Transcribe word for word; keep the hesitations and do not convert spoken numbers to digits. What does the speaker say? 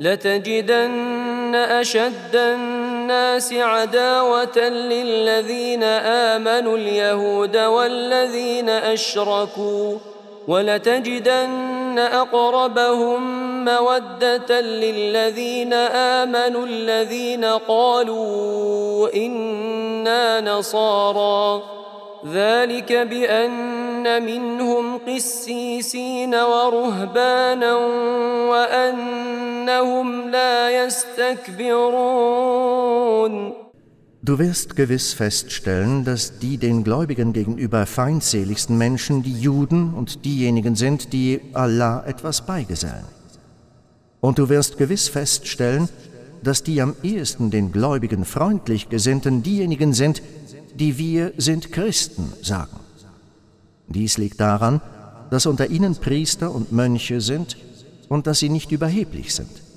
لتجدن أشد الناس عداوة للذين آمنوا اليهود والذين أشركوا ولتجدن أقربهم مودة للذين آمنوا الذين قالوا إنا نصارى ذلك بأن منهم قسيسين ورهبانا وأنهم لا يستكبرون. Du wirst gewiss feststellen, dass die den Gläubigen gegenüber feindseligsten Menschen die Juden und diejenigen sind, die Allah etwas beigesellen. Und du wirst gewiss feststellen, dass die am ehesten den Gläubigen freundlich Gesinnten diejenigen sind, die wir sind Christen sagen. Dies liegt daran, dass unter ihnen Priester und Mönche sind und dass sie nicht überheblich sind.